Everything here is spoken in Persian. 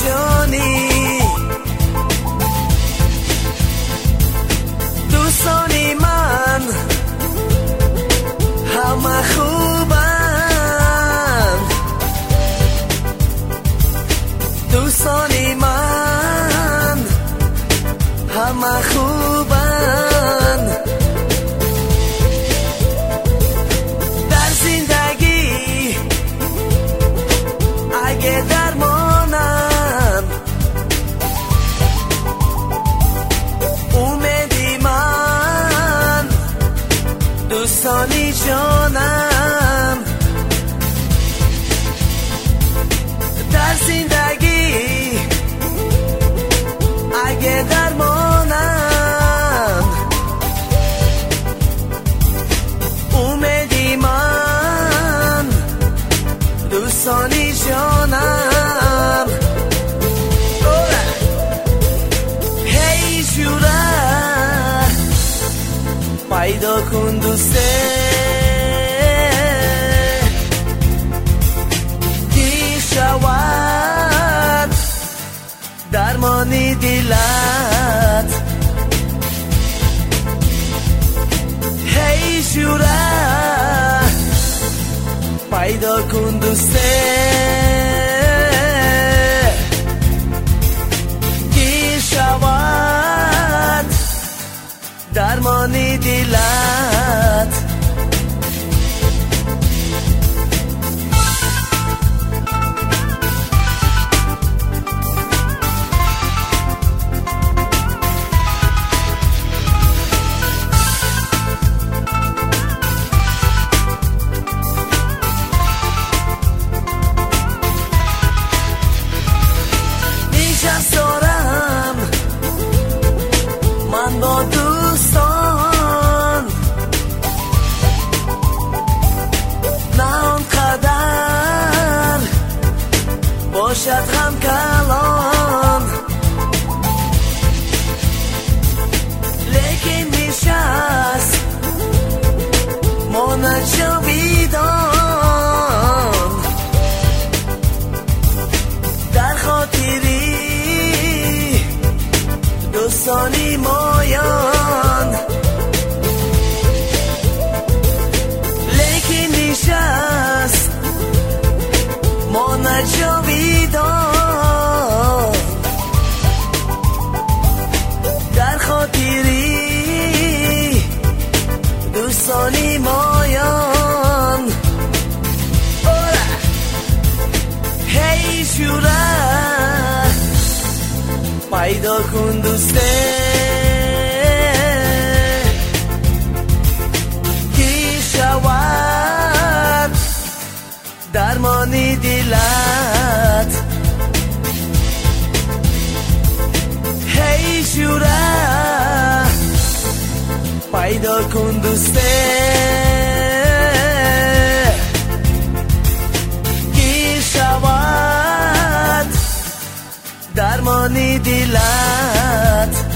جانی دوستانی من همه خوبن دوستانی من همه خوبن در زندگی اگه درمانم اومدی من دوستانی جانم در زندگی اگه درمانم اومدی من دوستانی جانم هی جوره پیدا کن دوسته دی شود درمانی دلت هی جوره پیدا کن دوسته دی شود درمانی دلت نشست دارم من با دوستان نه آنقدر باشد هم کلان لیکن نشست ماند جاویدان در خاطری دوستانی مایان لیکن نشست ماند جاویدان در خاطری دوستانی مایان هی جوره پیدا کن دوسته کی شود درمانی دلت هی جوره پیدا کن دوسته کی شود درمانی دلت